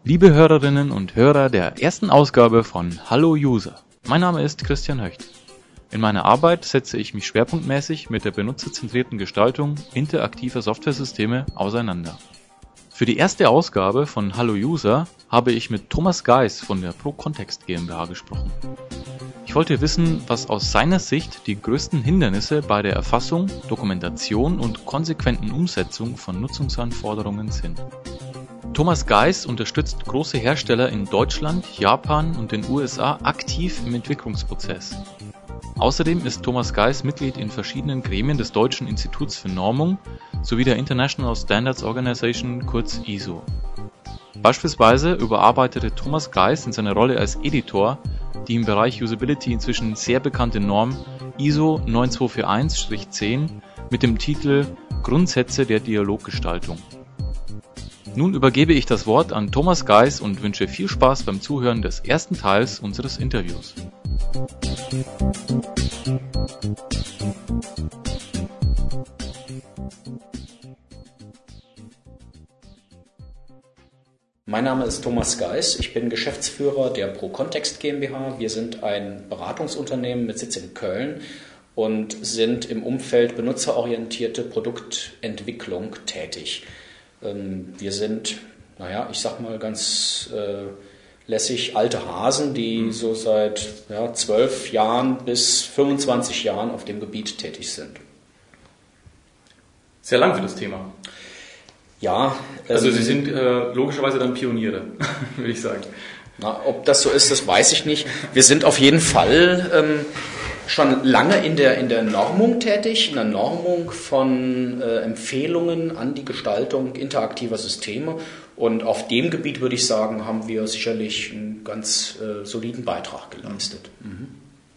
Liebe Hörerinnen und Hörer der ersten Ausgabe von Hallo User. Mein Name ist Christian Höcht. In meiner Arbeit setze ich mich schwerpunktmäßig mit der benutzerzentrierten Gestaltung interaktiver Softwaresysteme auseinander. Für die erste Ausgabe von Hallo User habe ich mit Thomas Geis von der ProContext GmbH gesprochen. Ich wollte wissen, was aus seiner Sicht die größten Hindernisse bei der Erfassung, Dokumentation und konsequenten Umsetzung von Nutzungsanforderungen sind. Thomas Geis unterstützt große Hersteller in Deutschland, Japan und den USA aktiv im Entwicklungsprozess. Außerdem ist Thomas Geis Mitglied in verschiedenen Gremien des Deutschen Instituts für Normung sowie der International Standards Organization, kurz ISO. Beispielsweise überarbeitete Thomas Geis in seiner Rolle als Editor die im Bereich Usability inzwischen sehr bekannte Norm ISO 9241-10 mit dem Titel Grundsätze der Dialoggestaltung. Nun übergebe ich das Wort an Thomas Geis und wünsche viel Spaß beim Zuhören des ersten Teils unseres Interviews. Mein Name ist Thomas Geis, ich bin Geschäftsführer der ProContext GmbH. Wir sind ein Beratungsunternehmen mit Sitz in Köln und sind im Umfeld benutzerorientierte Produktentwicklung tätig. Wir sind, ich sag mal ganz lässig, alte Hasen, die so seit 12 Jahren bis 25 Jahren auf dem Gebiet tätig sind. Sehr lang für das Thema. Ja. Also Sie sind logischerweise dann Pioniere, würde ich sagen. Ob das so ist, das weiß ich nicht. Wir sind auf jeden Fall schon lange in der Normung tätig, in der Normung von Empfehlungen an die Gestaltung interaktiver Systeme. Und auf dem Gebiet, würde ich sagen, haben wir sicherlich einen ganz soliden Beitrag geleistet. Mhm.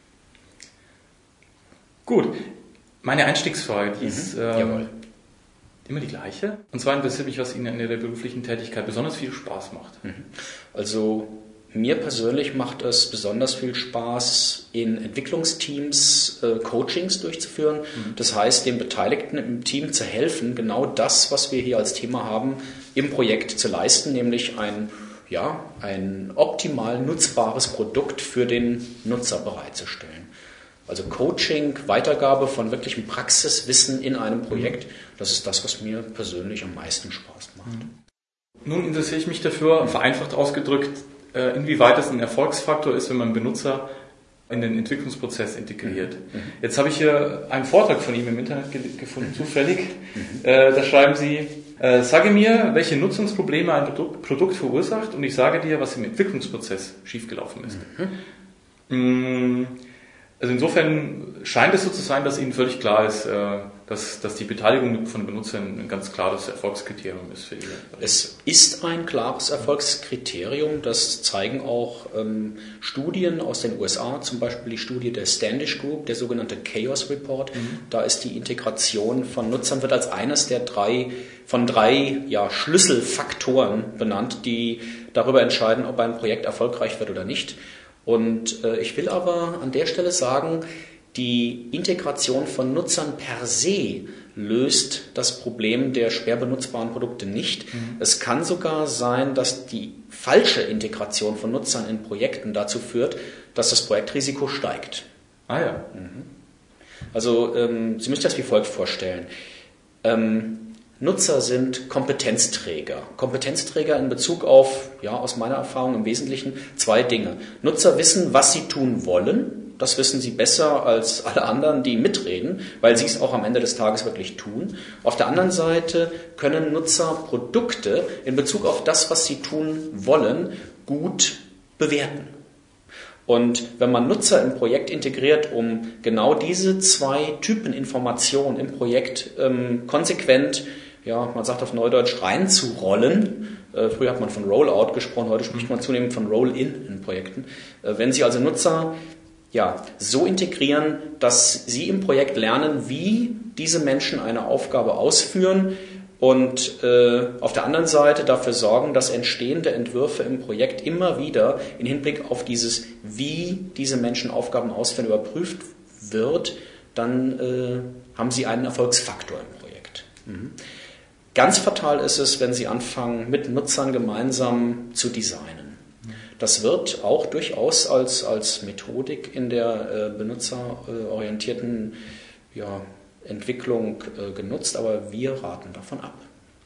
Gut, meine Einstiegsfrage, die ist immer die gleiche. Und zwar interessiert mich, was Ihnen in Ihrer beruflichen Tätigkeit besonders viel Spaß macht. Also mir persönlich macht es besonders viel Spaß, in Entwicklungsteams Coachings durchzuführen. Das heißt, den Beteiligten im Team zu helfen, genau das, was wir hier als Thema haben, im Projekt zu leisten, nämlich ein optimal nutzbares Produkt für den Nutzer bereitzustellen. Also Coaching, Weitergabe von wirklichem Praxiswissen in einem Projekt, das ist das, was mir persönlich am meisten Spaß macht. Nun interessiere ich mich dafür, vereinfacht ausgedrückt, inwieweit es ein Erfolgsfaktor ist, wenn man Benutzer in den Entwicklungsprozess integriert. Jetzt habe ich hier einen Vortrag von ihm im Internet gefunden, zufällig. Da schreiben Sie, sage mir, welche Nutzungsprobleme ein Produkt verursacht und ich sage dir, was im Entwicklungsprozess schiefgelaufen ist. Also insofern scheint es so zu sein, dass Ihnen völlig klar ist, dass die Beteiligung von Benutzern ein ganz klares Erfolgskriterium ist für Ihre. Es ist ein klares Erfolgskriterium, das zeigen auch Studien aus den USA, zum Beispiel die Studie der Standish Group, der sogenannte Chaos Report. Da ist die Integration von Nutzern, wird als eines der drei Schlüsselfaktoren benannt, die darüber entscheiden, ob ein Projekt erfolgreich wird oder nicht. Und ich will aber an der Stelle sagen, die Integration von Nutzern per se löst das Problem der schwer benutzbaren Produkte nicht. Es kann sogar sein, dass die falsche Integration von Nutzern in Projekten dazu führt, dass das Projektrisiko steigt. Ah ja. Also Sie müssen sich das wie folgt vorstellen. Nutzer sind Kompetenzträger. Kompetenzträger in Bezug auf, aus meiner Erfahrung im Wesentlichen, zwei Dinge. Nutzer wissen, was sie tun wollen. Das wissen sie besser als alle anderen, die mitreden, weil sie es auch am Ende des Tages wirklich tun. Auf der anderen Seite können Nutzer Produkte in Bezug auf das, was sie tun wollen, gut bewerten. Und wenn man Nutzer im Projekt integriert, um genau diese zwei Typen Informationen im Projekt konsequent, man sagt auf Neudeutsch, reinzurollen. Früher hat man von Rollout gesprochen, heute spricht man zunehmend von Roll-in in Projekten. Wenn Sie also Nutzer so integrieren, dass Sie im Projekt lernen, wie diese Menschen eine Aufgabe ausführen und auf der anderen Seite dafür sorgen, dass entstehende Entwürfe im Projekt immer wieder in Hinblick auf dieses, wie diese Menschen Aufgaben ausführen, überprüft wird, dann haben Sie einen Erfolgsfaktor im Projekt. Ganz fatal ist es, wenn Sie anfangen, mit Nutzern gemeinsam zu designen. Das wird auch durchaus als Methodik in der benutzerorientierten Entwicklung genutzt, aber wir raten davon ab.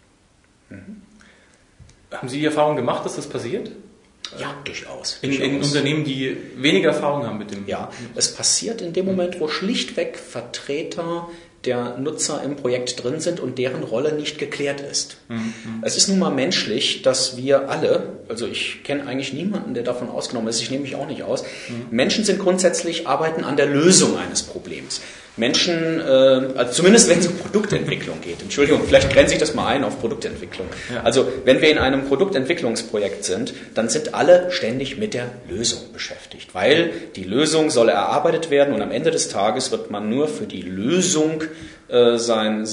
Haben Sie die Erfahrung gemacht, dass das passiert? Ja, durchaus. In Unternehmen, die weniger Erfahrung haben mit dem... Ja, es passiert in dem Moment, wo schlichtweg Vertreter der Nutzer im Projekt drin sind und deren Rolle nicht geklärt ist. Es ist nun mal menschlich, dass wir alle, also ich kenne eigentlich niemanden, der davon ausgenommen ist, ich nehme mich auch nicht aus, Menschen sind grundsätzlich, arbeiten an der Lösung eines Problems. Menschen, also zumindest wenn es um Produktentwicklung geht, Entschuldigung, vielleicht grenze ich das mal ein auf Produktentwicklung. Ja. Also wenn wir in einem Produktentwicklungsprojekt sind, dann sind alle ständig mit der Lösung beschäftigt, weil die Lösung soll erarbeitet werden und am Ende des Tages wird man nur für die Lösung sein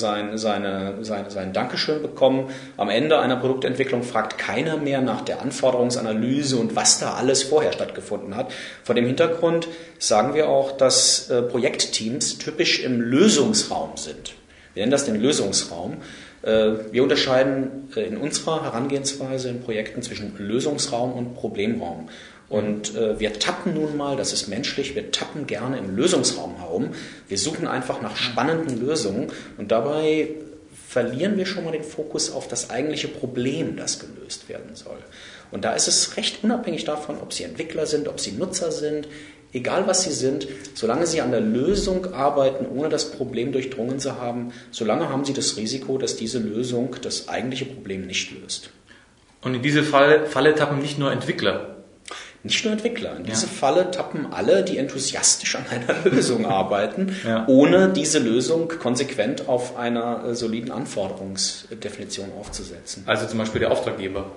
Dankeschön bekommen. Am Ende einer Produktentwicklung fragt keiner mehr nach der Anforderungsanalyse und was da alles vorher stattgefunden hat. Vor dem Hintergrund sagen wir auch, dass Projektteams typisch im Lösungsraum sind. Wir nennen das den Lösungsraum. Wir unterscheiden in unserer Herangehensweise in Projekten zwischen Lösungsraum und Problemraum. Und wir tappen nun mal, das ist menschlich, wir tappen gerne im Lösungsraum herum. Wir suchen einfach nach spannenden Lösungen und dabei verlieren wir schon mal den Fokus auf das eigentliche Problem, das gelöst werden soll. Und da ist es recht unabhängig davon, ob Sie Entwickler sind, ob Sie Nutzer sind, egal was Sie sind, solange Sie an der Lösung arbeiten, ohne das Problem durchdrungen zu haben, solange haben Sie das Risiko, dass diese Lösung das eigentliche Problem nicht löst. Und in diese Falle tappen nicht nur Entwickler. Nicht nur Entwickler. In diese Falle tappen alle, die enthusiastisch an einer Lösung arbeiten, Ja. ohne diese Lösung konsequent auf einer soliden Anforderungsdefinition aufzusetzen. Also zum Beispiel der Auftraggeber.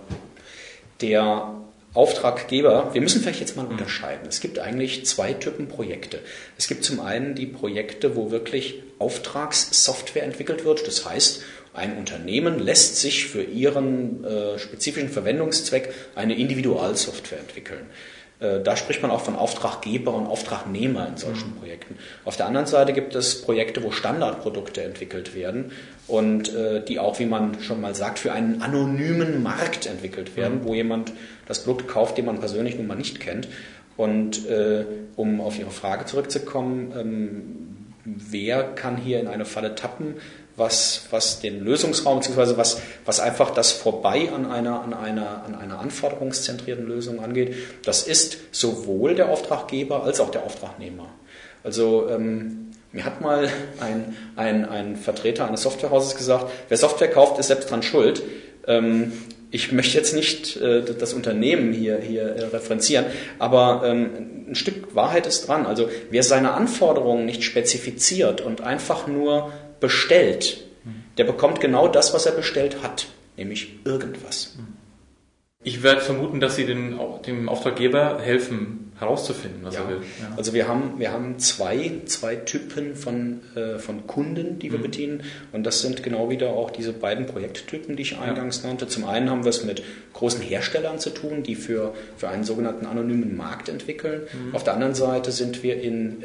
Der Auftraggeber, wir müssen vielleicht jetzt mal unterscheiden. Es gibt eigentlich zwei Typen Projekte. Es gibt zum einen die Projekte, wo wirklich Auftragssoftware entwickelt wird. Das heißt, ein Unternehmen lässt sich für ihren spezifischen Verwendungszweck eine Individualsoftware entwickeln. Da spricht man auch von Auftraggeber und Auftragnehmer in solchen Projekten. Auf der anderen Seite gibt es Projekte, wo Standardprodukte entwickelt werden und die auch, wie man schon mal sagt, für einen anonymen Markt entwickelt werden, wo jemand das Produkt kauft, den man persönlich nun mal nicht kennt. Und um auf Ihre Frage zurückzukommen, wer kann hier in eine Falle tappen, was den Lösungsraum bzw. was einfach das Vorbei an einer anforderungszentrierten Lösung angeht, das ist sowohl der Auftraggeber als auch der Auftragnehmer. Also mir hat mal ein Vertreter eines Softwarehauses gesagt, wer Software kauft, ist selbst dran schuld. Ich möchte jetzt nicht das Unternehmen hier referenzieren, aber ein Stück Wahrheit ist dran. Also wer seine Anforderungen nicht spezifiziert und einfach nur bestellt, der bekommt genau das, was er bestellt hat, nämlich irgendwas. Ich werde vermuten, dass Sie dem Auftraggeber helfen, herauszufinden, was er will. Ja. Also wir haben zwei Typen von Kunden, die wir bedienen. Und das sind genau wieder auch diese beiden Projekttypen, die ich eingangs nannte. Zum einen haben wir es mit großen Herstellern zu tun, die für einen sogenannten anonymen Markt entwickeln. Auf der anderen Seite sind wir in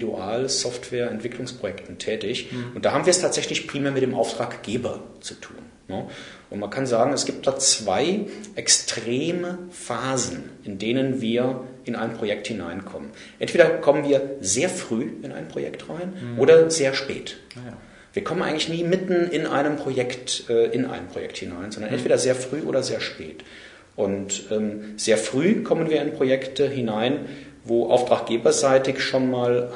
Individual-Software-Entwicklungsprojekten tätig. Und da haben wir es tatsächlich primär mit dem Auftraggeber zu tun. Ja. Und man kann sagen, es gibt da zwei extreme Phasen, in denen wir in ein Projekt hineinkommen. Entweder kommen wir sehr früh in ein Projekt rein oder sehr spät. Ja. Wir kommen eigentlich nie mitten in einem Projekt hinein, sondern entweder sehr früh oder sehr spät. Und sehr früh kommen wir in Projekte hinein, wo auftraggeberseitig schon mal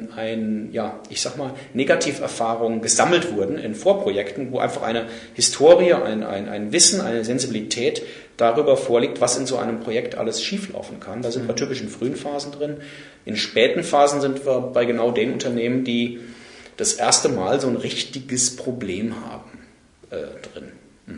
Negativerfahrungen gesammelt wurden in Vorprojekten, wo einfach eine Historie, ein Wissen, eine Sensibilität darüber vorliegt, was in so einem Projekt alles schieflaufen kann. Da sind wir typisch in frühen Phasen drin. In späten Phasen sind wir bei genau den Unternehmen, die das erste Mal so ein richtiges Problem haben drin.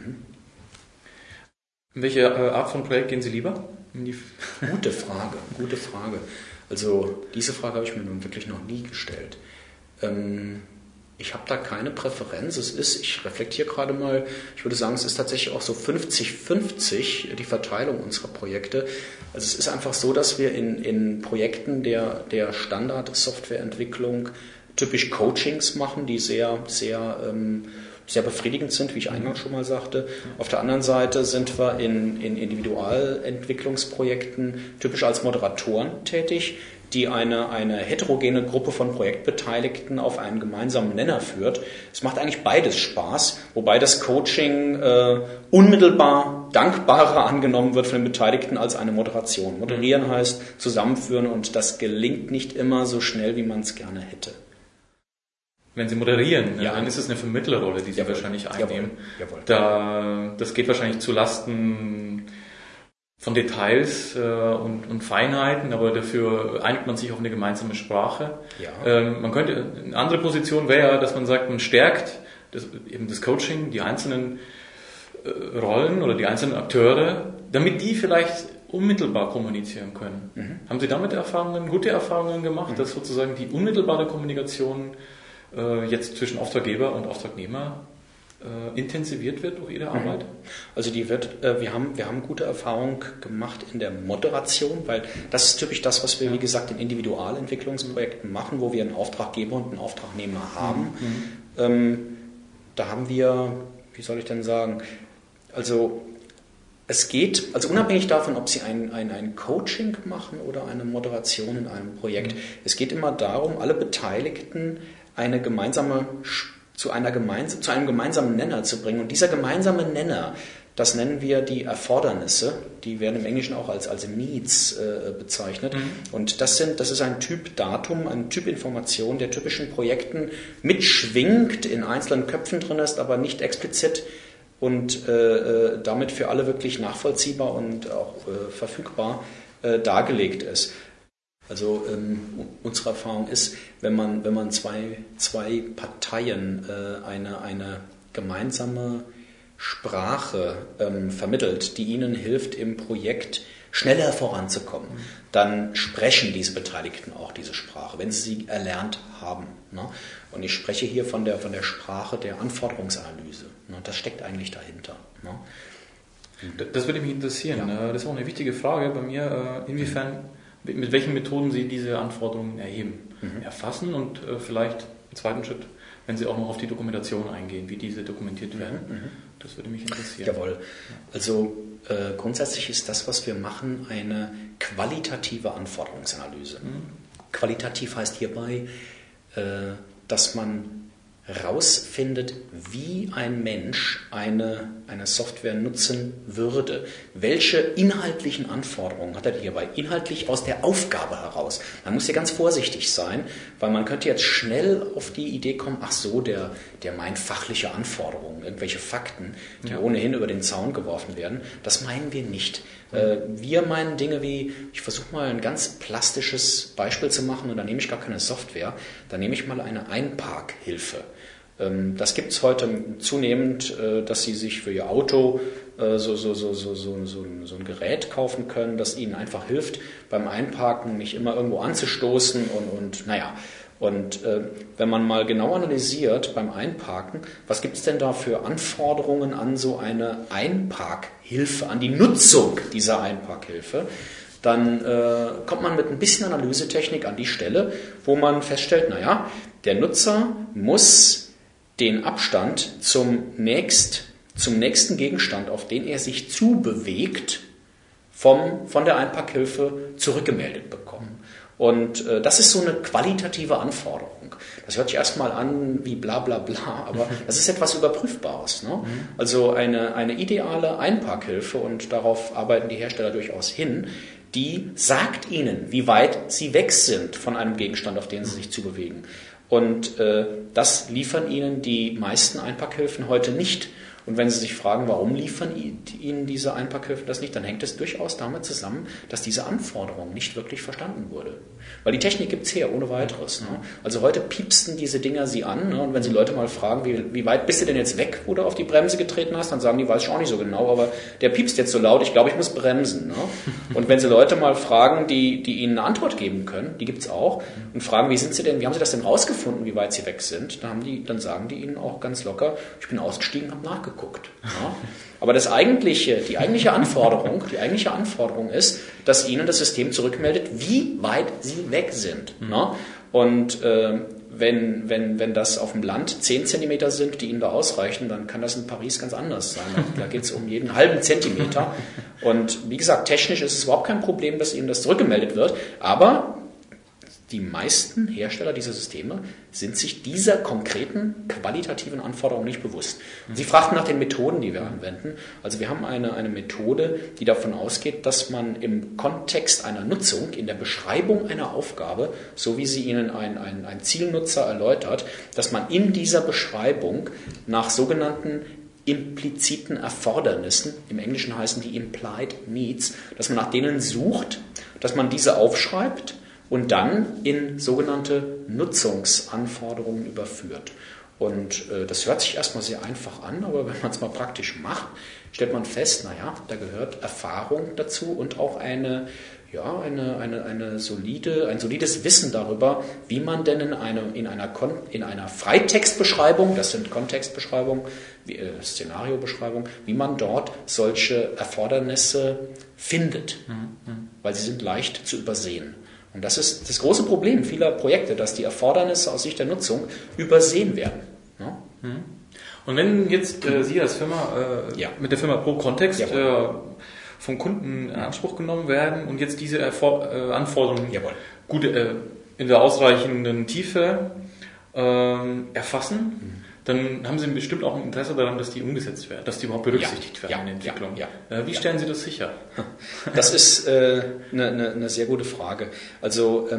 In welche Art von Projekt gehen Sie lieber? Gute Frage. Also diese Frage habe ich mir nun wirklich noch nie gestellt. Ich habe da keine Präferenz. Ich reflektiere gerade mal, ich würde sagen, es ist tatsächlich auch so 50-50 die Verteilung unserer Projekte. Also es ist einfach so, dass wir in Projekten der Standard-Softwareentwicklung typisch Coachings machen, die sehr, sehr sehr befriedigend sind, wie ich eingangs schon mal sagte. Auf der anderen Seite sind wir in Individualentwicklungsprojekten typisch als Moderatoren tätig, die eine heterogene Gruppe von Projektbeteiligten auf einen gemeinsamen Nenner führt. Es macht eigentlich beides Spaß, wobei das Coaching unmittelbar dankbarer angenommen wird von den Beteiligten als eine Moderation. Moderieren heißt zusammenführen und das gelingt nicht immer so schnell, wie man es gerne hätte. Wenn Sie moderieren, dann ist es eine Vermittlerrolle, die Sie wahrscheinlich einnehmen. Jawohl. Das geht wahrscheinlich zu Lasten von Details und Feinheiten, aber dafür einigt man sich auf eine gemeinsame Sprache. Ja. Man könnte, eine andere Position wäre ja, dass man sagt, man stärkt eben das Coaching, die einzelnen Rollen oder die einzelnen Akteure, damit die vielleicht unmittelbar kommunizieren können. Mhm. Haben Sie damit gute Erfahrungen gemacht, dass sozusagen die unmittelbare Kommunikation jetzt zwischen Auftraggeber und Auftragnehmer intensiviert wird durch Ihre Arbeit? Also wir haben gute Erfahrungen gemacht in der Moderation, weil das ist typisch das, was wir, wie gesagt, in Individualentwicklungsprojekten machen, wo wir einen Auftraggeber und einen Auftragnehmer haben. Da haben wir, wie soll ich denn sagen, also unabhängig davon, ob Sie ein Coaching machen oder eine Moderation in einem Projekt, es geht immer darum, alle Beteiligten zu einem gemeinsamen Nenner zu bringen. Und dieser gemeinsame Nenner, das nennen wir die Erfordernisse, die werden im Englischen auch als Needs bezeichnet. Und das ist ein Typ Datum, eine Typ Information, der typischen Projekten mitschwingt, in einzelnen Köpfen drin ist, aber nicht explizit und damit für alle wirklich nachvollziehbar und auch verfügbar dargelegt ist. Also unsere Erfahrung ist, wenn man zwei Parteien eine gemeinsame Sprache vermittelt, die ihnen hilft, im Projekt schneller voranzukommen, dann sprechen diese Beteiligten auch diese Sprache, wenn sie erlernt haben. Ne? Und ich spreche hier von der Sprache der Anforderungsanalyse. Ne? Das steckt eigentlich dahinter. Ne? Das würde mich interessieren. Ja. Das ist auch eine wichtige Frage bei mir. Mit welchen Methoden Sie diese Anforderungen erheben, erfassen und vielleicht im zweiten Schritt, wenn Sie auch noch auf die Dokumentation eingehen, wie diese dokumentiert werden. Das würde mich interessieren. Jawohl. Also grundsätzlich ist das, was wir machen, eine qualitative Anforderungsanalyse. Qualitativ heißt hierbei, dass man herausfindet, wie ein Mensch eine Software nutzen würde. Welche inhaltlichen Anforderungen hat er hierbei? Inhaltlich aus der Aufgabe heraus. Man muss hier ganz vorsichtig sein, weil man könnte jetzt schnell auf die Idee kommen, ach so, der meint fachliche Anforderungen, irgendwelche Fakten, die ohnehin über den Zaun geworfen werden. Das meinen wir nicht. Wir meinen Dinge wie, ich versuche mal ein ganz plastisches Beispiel zu machen und da nehme ich gar keine Software, da nehme ich mal eine Einparkhilfe. Das gibt es heute zunehmend, dass Sie sich für Ihr Auto so ein Gerät kaufen können, das Ihnen einfach hilft, beim Einparken nicht immer irgendwo anzustoßen und wenn man mal genau analysiert beim Einparken, was gibt es denn da für Anforderungen an so eine Einparkhilfe, an die Nutzung dieser Einparkhilfe, dann kommt man mit ein bisschen Analysetechnik an die Stelle, wo man feststellt, der Nutzer muss den Abstand zum nächsten Gegenstand, auf den er sich zubewegt, von der Einparkhilfe zurückgemeldet bekommen. Und das ist so eine qualitative Anforderung. Das hört sich erstmal an wie bla bla bla, aber das ist etwas Überprüfbares. Ne? Also eine ideale Einparkhilfe, und darauf arbeiten die Hersteller durchaus hin, die sagt Ihnen, wie weit Sie weg sind von einem Gegenstand, auf den Sie sich zubewegen. Und das liefern Ihnen die meisten Einparkhilfen heute nicht. Und wenn Sie sich fragen, warum liefern Ihnen diese Einparkhilfen das nicht, dann hängt es durchaus damit zusammen, dass diese Anforderung nicht wirklich verstanden wurde. Weil die Technik gibt es her, ohne weiteres. Ne? Also heute piepsten diese Dinger Sie an, ne? Und wenn Sie Leute mal fragen, wie weit bist du denn jetzt weg, wo du auf die Bremse getreten hast, dann sagen die, weiß ich auch nicht so genau, aber der piepst jetzt so laut, ich glaube, ich muss bremsen. Ne? Und wenn Sie Leute mal fragen, die Ihnen eine Antwort geben können, die gibt es auch, und fragen, wie haben Sie das denn rausgefunden, wie weit Sie weg sind, dann sagen die Ihnen auch ganz locker, ich bin ausgestiegen, habe nachgeguckt. Ja? Aber die eigentliche Anforderung ist, dass Ihnen das System zurückmeldet, wie weit Sie weg sind. Ne? Und wenn das auf dem Land 10 Zentimeter sind, die Ihnen da ausreichen, dann kann das in Paris ganz anders sein. Da geht es um jeden halben Zentimeter. Und wie gesagt, technisch ist es überhaupt kein Problem, dass Ihnen das zurückgemeldet wird. Aber die meisten Hersteller dieser Systeme sind sich dieser konkreten qualitativen Anforderung nicht bewusst. Sie fragten nach den Methoden, die wir anwenden. Also wir haben eine Methode, die davon ausgeht, dass man im Kontext einer Nutzung, in der Beschreibung einer Aufgabe, so wie sie Ihnen ein Zielnutzer erläutert, dass man in dieser Beschreibung nach sogenannten impliziten Erfordernissen, im Englischen heißen die Implied Needs, dass man nach denen sucht, dass man diese aufschreibt und dann in sogenannte Nutzungsanforderungen überführt. Und das hört sich erstmal sehr einfach an, aber wenn man es mal praktisch macht, stellt man fest, da gehört Erfahrung dazu und auch ein solides Wissen darüber, wie man denn in einer Freitextbeschreibung, das sind Kontextbeschreibungen, Szenariobeschreibungen, wie man dort solche Erfordernisse findet, weil sie sind leicht zu übersehen. Und das ist das große Problem vieler Projekte, dass die Erfordernisse aus Sicht der Nutzung übersehen werden. Ja? Und wenn jetzt Sie als Firma mit der Firma ProContext vom Kunden in Anspruch genommen werden und jetzt diese Anforderungen gut in der ausreichenden Tiefe erfassen, dann haben Sie bestimmt auch ein Interesse daran, dass die umgesetzt werden, dass die überhaupt berücksichtigt werden in der Entwicklung. Wie stellen Sie das sicher? Das ist eine sehr gute Frage. Also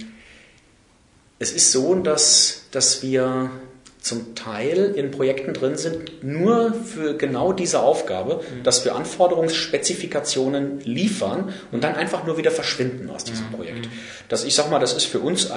es ist so, dass wir zum Teil in Projekten drin sind, nur für genau diese Aufgabe, dass wir Anforderungsspezifikationen liefern und dann einfach nur wieder verschwinden aus diesem Projekt. Das ist für uns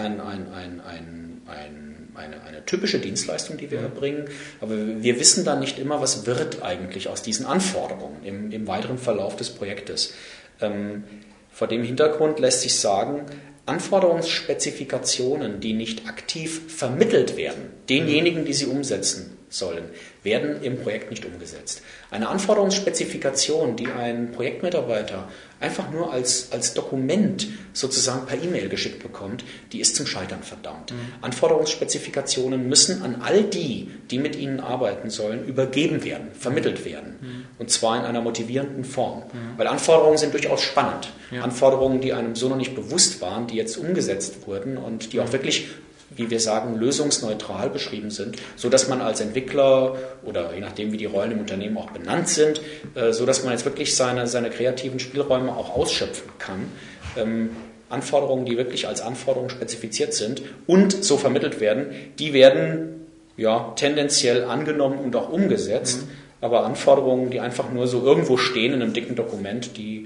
eine typische Dienstleistung, die wir erbringen, aber wir wissen dann nicht immer, was wird eigentlich aus diesen Anforderungen im weiteren Verlauf des Projektes. Vor dem Hintergrund lässt sich sagen, Anforderungsspezifikationen, die nicht aktiv vermittelt werden, denjenigen, die sie umsetzen sollen, werden im Projekt nicht umgesetzt. Eine Anforderungsspezifikation, die ein Projektmitarbeiter einfach nur als Dokument sozusagen per E-Mail geschickt bekommt, die ist zum Scheitern verdammt. Anforderungsspezifikationen müssen an all die mit ihnen arbeiten sollen, übergeben werden, vermittelt werden. Und zwar in einer motivierenden Form. Weil Anforderungen sind durchaus spannend. Anforderungen, die einem so noch nicht bewusst waren, die jetzt umgesetzt wurden und die auch wirklich, wie wir sagen, lösungsneutral beschrieben sind, so dass man als Entwickler oder je nachdem, wie die Rollen im Unternehmen auch benannt sind, so dass man jetzt wirklich seine kreativen Spielräume auch ausschöpfen kann. Anforderungen, die wirklich als Anforderungen spezifiziert sind und so vermittelt werden, die werden tendenziell angenommen und auch umgesetzt. Aber Anforderungen, die einfach nur so irgendwo stehen in einem dicken Dokument, die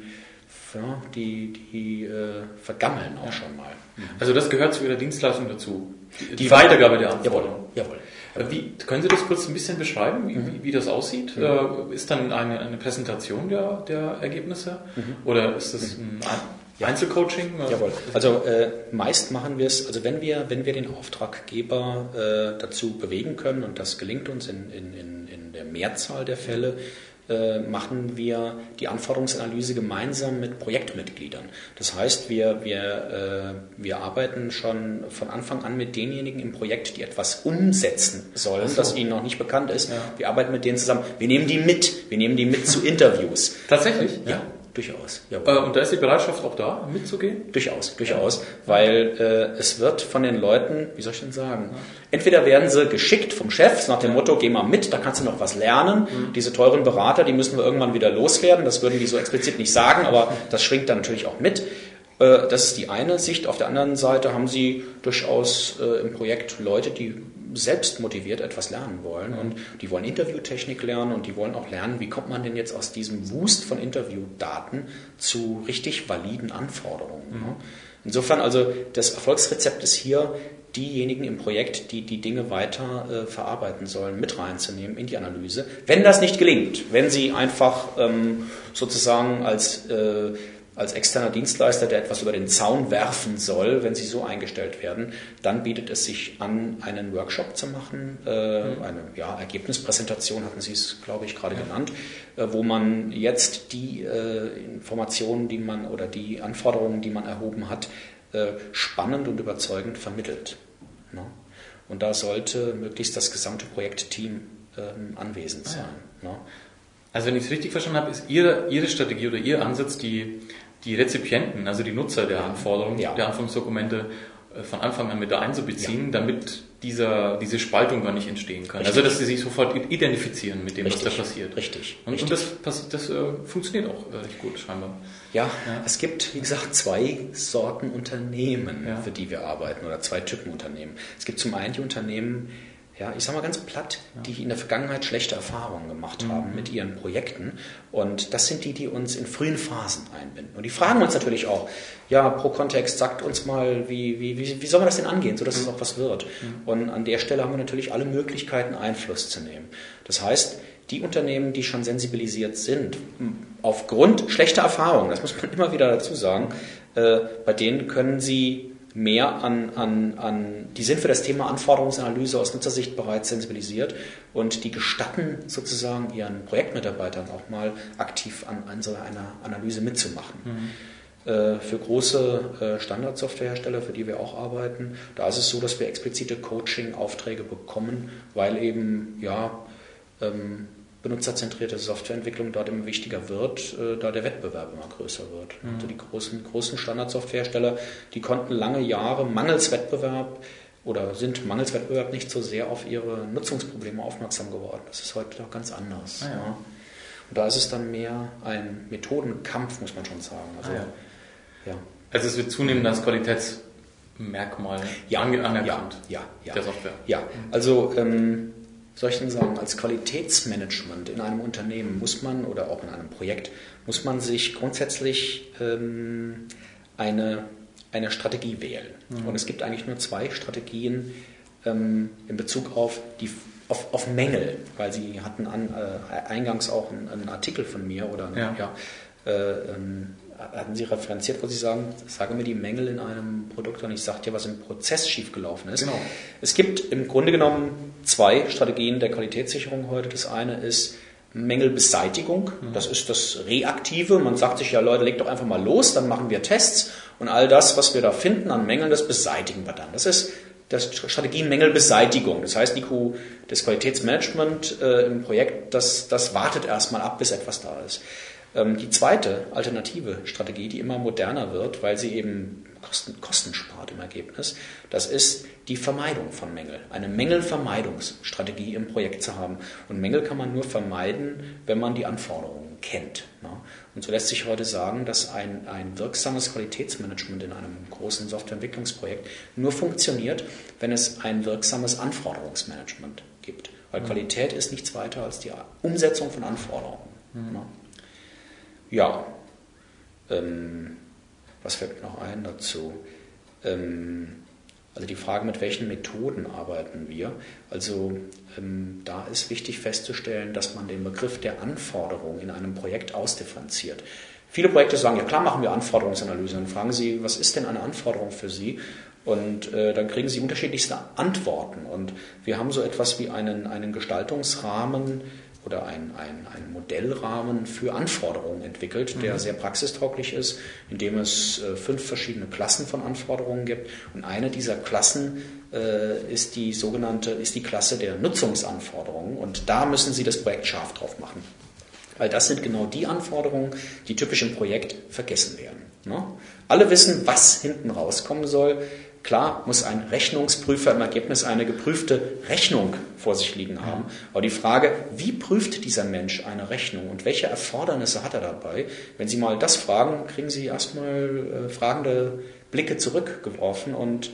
vergammeln auch schon mal. Also das gehört zu Ihrer Dienstleistung dazu? Die Weitergabe der Anforderungen? Jawohl. Können Sie das kurz ein bisschen beschreiben, wie das aussieht? Ist dann eine Präsentation der Ergebnisse? Oder ist das ein Einzelcoaching? Jawohl. Also meist machen wir es, also wenn wir den Auftraggeber dazu bewegen können, und das gelingt uns in der Mehrzahl der Fälle, machen wir die Anforderungsanalyse gemeinsam mit Projektmitgliedern. Das heißt, wir arbeiten schon von Anfang an mit denjenigen im Projekt, die etwas umsetzen sollen, das ihnen noch nicht bekannt ist. Ja. Wir arbeiten mit denen zusammen. Wir nehmen die mit zu Interviews. Tatsächlich? Ja. Durchaus. Und da ist die Bereitschaft auch da, mitzugehen? Durchaus, weil es wird von den Leuten, wie soll ich denn sagen, entweder werden sie geschickt vom Chef nach dem Motto, geh mal mit, da kannst du noch was lernen. Diese teuren Berater, die müssen wir irgendwann wieder loswerden. Das würden die so explizit nicht sagen, aber das schwingt dann natürlich auch mit. Das ist die eine Sicht. Auf der anderen Seite haben sie durchaus im Projekt Leute, die selbst motiviert etwas lernen wollen und die wollen Interviewtechnik lernen und die wollen auch lernen, wie kommt man denn jetzt aus diesem Wust von Interviewdaten zu richtig validen Anforderungen. Insofern also das Erfolgsrezept ist hier, diejenigen im Projekt, die die Dinge weiter verarbeiten sollen, mit reinzunehmen in die Analyse. Wenn das nicht gelingt, wenn sie einfach sozusagen als externer Dienstleister, der etwas über den Zaun werfen soll, wenn sie so eingestellt werden, dann bietet es sich an, einen Workshop zu machen, eine Ergebnispräsentation hatten Sie es, glaube ich, gerade genannt, wo man jetzt die Informationen, die man oder die Anforderungen, die man erhoben hat, spannend und überzeugend vermittelt. Ne? Und da sollte möglichst das gesamte Projektteam anwesend sein. Ne? Also wenn ich es richtig verstanden habe, ist Ihre Strategie oder Ihr Ansatz, die Rezipienten, also die Nutzer der Anforderungen, der Anforderungsdokumente von Anfang an mit da einzubeziehen, damit diese Spaltung gar nicht entstehen kann. Richtig. Also dass sie sich sofort identifizieren mit dem, was da passiert. Richtig. Und das funktioniert auch recht gut scheinbar. Ja, es gibt, wie gesagt, 2 Sorten Unternehmen, für die wir arbeiten, oder 2 Typen Unternehmen. Es gibt zum einen die Unternehmen, ich sag mal ganz platt, die in der Vergangenheit schlechte Erfahrungen gemacht haben mit ihren Projekten. Und das sind die uns in frühen Phasen einbinden. Und die fragen uns natürlich auch, ProContext, sagt uns mal, wie soll man das denn angehen, sodass es auch was wird. Und an der Stelle haben wir natürlich alle Möglichkeiten, Einfluss zu nehmen. Das heißt, die Unternehmen, die schon sensibilisiert sind, aufgrund schlechter Erfahrungen, das muss man immer wieder dazu sagen, bei denen können sie mehr die sind für das Thema Anforderungsanalyse aus Nutzersicht bereits sensibilisiert und die gestatten sozusagen ihren Projektmitarbeitern auch mal aktiv an so einer Analyse mitzumachen. Für große Standardsoftwarehersteller, für die wir auch arbeiten, da ist es so, dass wir explizite Coaching-Aufträge bekommen, weil eben benutzerzentrierte Softwareentwicklung dort immer wichtiger wird, da der Wettbewerb immer größer wird. Also die großen Standardsoftwarehersteller, die konnten lange Jahre mangels Wettbewerb nicht so sehr auf ihre Nutzungsprobleme aufmerksam geworden. Das ist heute doch ganz anders. Ja. Und da ist es dann mehr ein Methodenkampf, muss man schon sagen. Also es wird zunehmend als Qualitätsmerkmal anerkannt der Software. Ja, also soll ich denn sagen, als Qualitätsmanagement in einem Unternehmen muss man, oder auch in einem Projekt, muss man sich grundsätzlich eine Strategie wählen. Und es gibt eigentlich nur 2 Strategien in Bezug auf Mängel, weil Sie hatten eingangs auch einen Artikel von mir hatten Sie referenziert, wo Sie sagen, sage mir die Mängel in einem Produkt und ich sage dir, was im Prozess schiefgelaufen ist. Genau. Es gibt im Grunde genommen 2 Strategien der Qualitätssicherung heute. Das eine ist Mängelbeseitigung. Das ist das Reaktive. Man sagt sich, Leute, legt doch einfach mal los, dann machen wir Tests und all das, was wir da finden an Mängeln, das beseitigen wir dann. Das ist das Strategie Mängelbeseitigung. Das heißt, das Qualitätsmanagement im Projekt, das wartet erstmal ab, bis etwas da ist. Die zweite alternative Strategie, die immer moderner wird, weil sie eben Kosten spart im Ergebnis, das ist die Vermeidung von Mängeln. Eine Mängelvermeidungsstrategie im Projekt zu haben. Und Mängel kann man nur vermeiden, wenn man die Anforderungen kennt. Und so lässt sich heute sagen, dass ein wirksames Qualitätsmanagement in einem großen Softwareentwicklungsprojekt nur funktioniert, wenn es ein wirksames Anforderungsmanagement gibt. Weil Qualität ist nichts weiter als die Umsetzung von Anforderungen. Was fällt noch ein dazu? Also die Frage, mit welchen Methoden arbeiten wir? Also da ist wichtig festzustellen, dass man den Begriff der Anforderung in einem Projekt ausdifferenziert. Viele Projekte sagen, ja klar machen wir Anforderungsanalyse. Dann fragen Sie, was ist denn eine Anforderung für Sie? Und dann kriegen Sie unterschiedlichste Antworten. Und wir haben so etwas wie einen Gestaltungsrahmen oder einen Modellrahmen für Anforderungen entwickelt, der sehr praxistauglich ist, in dem es 5 verschiedene Klassen von Anforderungen gibt. Und eine dieser Klassen ist die Klasse der Nutzungsanforderungen. Und da müssen Sie das Projekt scharf drauf machen. Weil das sind genau die Anforderungen, die typisch im Projekt vergessen werden. Ne? Alle wissen, was hinten rauskommen soll. Klar muss ein Rechnungsprüfer im Ergebnis eine geprüfte Rechnung vor sich liegen haben. Aber die Frage, wie prüft dieser Mensch eine Rechnung und welche Erfordernisse hat er dabei? Wenn Sie mal das fragen, kriegen Sie erstmal fragende Blicke zurückgeworfen. Und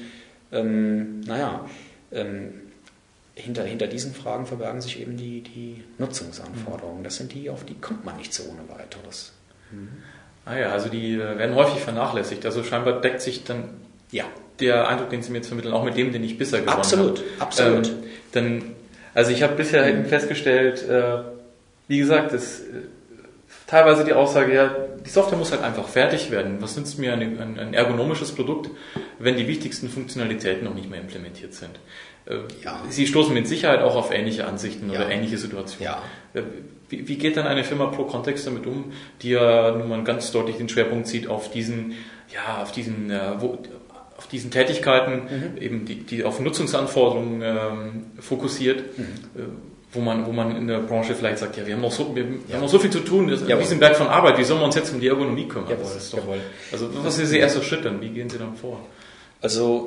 hinter diesen Fragen verbergen sich eben die Nutzungsanforderungen. Das sind die, auf die kommt man nicht so ohne weiteres. Also die werden häufig vernachlässigt. Also scheinbar deckt sich dann der Eindruck, den Sie mir jetzt vermitteln, auch mit dem, den ich bisher gewonnen habe. Absolut. Also ich habe bisher festgestellt, wie gesagt, teilweise die Aussage, die Software muss halt einfach fertig werden. Was nützt mir ein ergonomisches Produkt, wenn die wichtigsten Funktionalitäten noch nicht mehr implementiert sind? Sie stoßen mit Sicherheit auch auf ähnliche Ansichten oder ähnliche Situationen. Wie geht dann eine Firma ProContext damit um, die ja nun mal ganz deutlich den Schwerpunkt zieht auf diesen Tätigkeiten, eben die auf Nutzungsanforderungen fokussiert, wo man in der Branche vielleicht sagt, ja, wir haben noch so viel zu tun, das ist ein Riesenberg von Arbeit, wie sollen wir uns jetzt um die Ergonomie kümmern? Jawohl. Also was ist Ihr erster Schritt dann? Wie gehen Sie dann vor? Also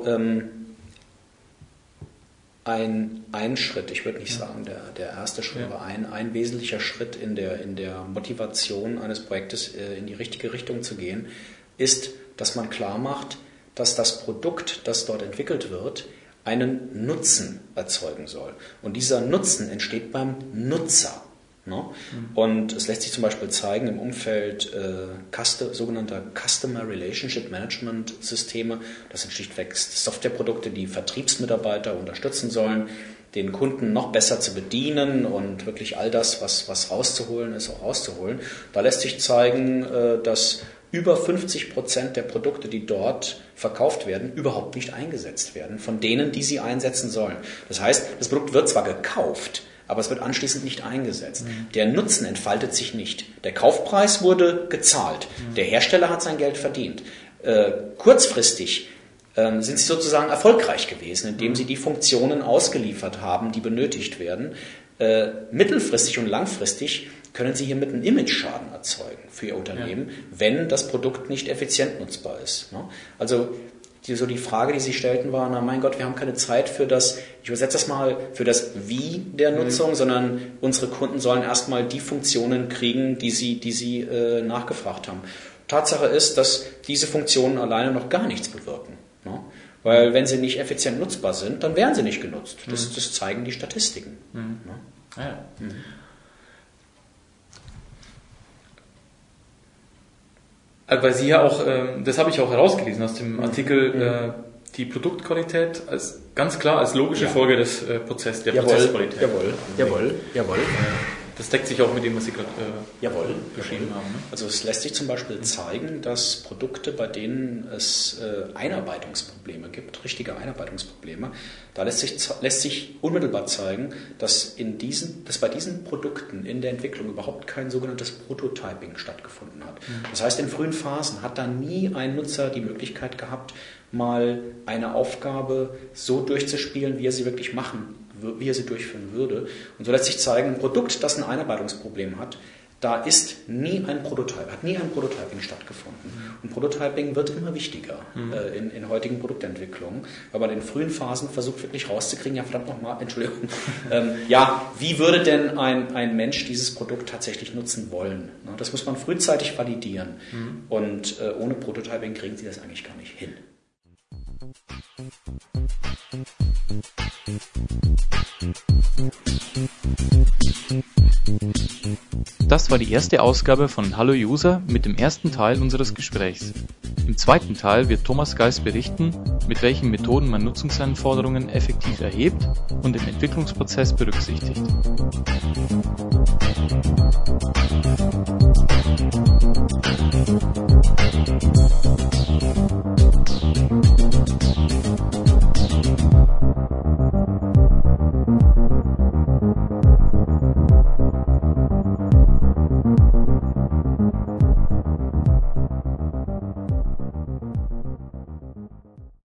ein Schritt, ich würde nicht sagen der erste Schritt, aber ein wesentlicher Schritt in der Motivation eines Projektes in die richtige Richtung zu gehen, ist, dass man klar macht, dass das Produkt, das dort entwickelt wird, einen Nutzen erzeugen soll. Und dieser Nutzen entsteht beim Nutzer. Ne? Und es lässt sich zum Beispiel zeigen im Umfeld sogenannter Customer Relationship Management Systeme. Das sind schlichtweg Softwareprodukte, die Vertriebsmitarbeiter unterstützen sollen, den Kunden noch besser zu bedienen und wirklich all das, was rauszuholen ist, auch rauszuholen. Da lässt sich zeigen, dass über 50% der Produkte, die dort verkauft werden, überhaupt nicht eingesetzt werden, von denen, die sie einsetzen sollen. Das heißt, das Produkt wird zwar gekauft, aber es wird anschließend nicht eingesetzt. Der Nutzen entfaltet sich nicht. Der Kaufpreis wurde gezahlt. Der Hersteller hat sein Geld verdient. Kurzfristig sind sie sozusagen erfolgreich gewesen, indem sie die Funktionen ausgeliefert haben, die benötigt werden. Mittelfristig und langfristig können sie hiermit einen Image-Schaden erzeugen für ihr Unternehmen, wenn das Produkt nicht effizient nutzbar ist. Also die Frage, die Sie stellten, war, na mein Gott, wir haben keine Zeit für das, ich übersetze das mal, für das Wie der Nutzung, sondern unsere Kunden sollen erstmal die Funktionen kriegen, die sie nachgefragt haben. Tatsache ist, dass diese Funktionen alleine noch gar nichts bewirken. Ne? Weil wenn sie nicht effizient nutzbar sind, dann werden sie nicht genutzt. Das zeigen die Statistiken. Ne? Weil Sie ja auch, das habe ich auch herausgelesen aus dem Artikel, die Produktqualität ganz klar als logische Folge des Prozessqualität. Jawohl. Das deckt sich auch mit dem, was Sie gerade beschrieben haben. Ne? Also es lässt sich zum Beispiel zeigen, dass Produkte, bei denen es Einarbeitungsprobleme gibt, richtige Einarbeitungsprobleme, da lässt sich unmittelbar zeigen, dass bei diesen Produkten in der Entwicklung überhaupt kein sogenanntes Prototyping stattgefunden hat. Das heißt, in frühen Phasen hat da nie ein Nutzer die Möglichkeit gehabt, mal eine Aufgabe so durchzuspielen, wie er sie wirklich wie er sie durchführen würde. Und so lässt sich zeigen, ein Produkt, das ein Einarbeitungsproblem hat, da hat nie ein Prototyping stattgefunden. Und Prototyping wird immer wichtiger in heutigen Produktentwicklungen, weil man in frühen Phasen versucht wirklich rauszukriegen, wie würde denn ein Mensch dieses Produkt tatsächlich nutzen wollen? Das muss man frühzeitig validieren. Und ohne Prototyping kriegen Sie das eigentlich gar nicht hin. Das war die erste Ausgabe von Hallo User mit dem ersten Teil unseres Gesprächs. Im zweiten Teil wird Thomas Geis berichten, mit welchen Methoden man Nutzungsanforderungen effektiv erhebt und im Entwicklungsprozess berücksichtigt.